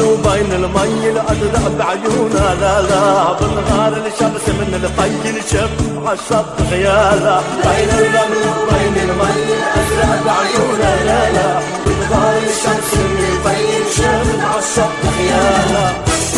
وبين المي الأزرق بعيونها، لا لا بالنهار الشمس من الطي الشب عالشط خيالها. بين الرمل وبين المي الأزرق بعيونها، لا لا بالنهار الشمس من الطي الشب عالشط خيالها.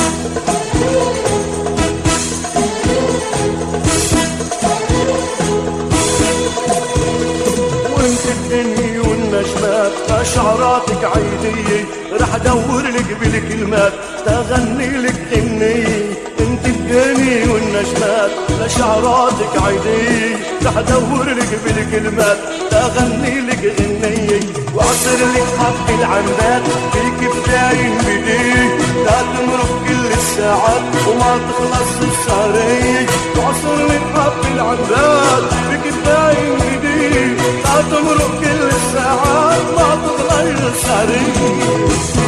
وانت الدنيا والنجمات شعراتك عيدية، رح ادور لك بالكلمات تغني لك غنية. انت الدنيا والنجمات لشعراتك عيدية، رح ادور لك بالكلمات تغني لك غنية. واعصر لك حب العنبات بالكفتاين بديه، لا تمرق كل الساعات وما تخلص السهرية. واعصر لك حب العنبات بالكفتاين بديه، لا تمرق كل الساعات ما تخلص السهرية.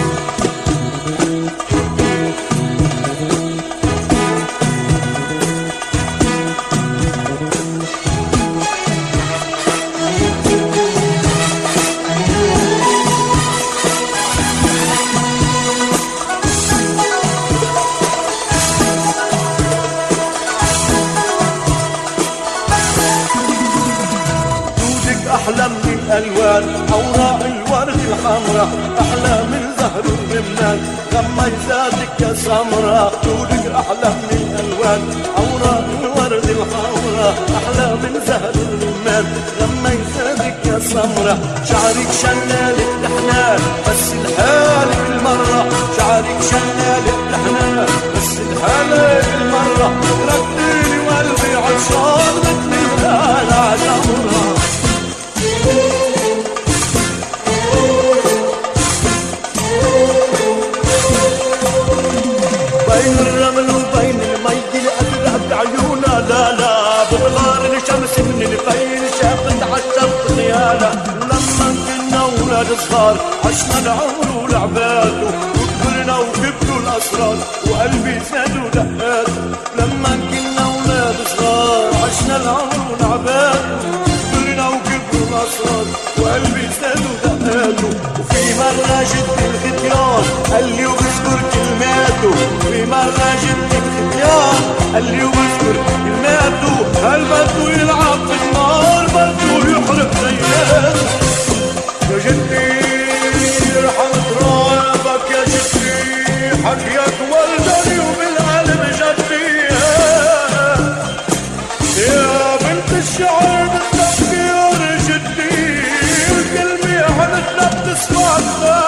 أحلى من الألوان أوراق الورد الحمراء، أحلى من زهر الرمان غميزاتك يا سمراء. طولك أحلى من الألوان أوراق الورد الحمراء، أحلى من زهر الرمان غميزاتك يا سمراء. شعرك شلالك لحنان بس الحالك المرة، شعرك شلالك لحنان بس الحالك المرة. رديني وقلبي عطشان مثل الهالة سمراء. بين الرمل وبين المي الأزرق بعيونها، لا لا بغار الشمس من الفيل شافت عالشط خيالها. ولما كنا أولاد صغار عشنا العمر ولعباته، وكبرنا وكبروا الأسرار وقلبي زاد ودقاته. لما كنا أولاد صغار عشنا العمر ولعباته، وكبرنا وكبروا الأسرار وقلبي زاد ودقاته. وفي مرة جد الختيان قال لي وبذكر كلماته، في مرة جد الختيان قال لي وبذكر كلماته. هل بده يلعب في النار بده يحرق زياته. يا جدي رحمت رابك يا جدي، حكيك ولدني وبالقلب جدي. يا بنت الشعر بالتفكير جدي، الكلمة حدتنا بتسمع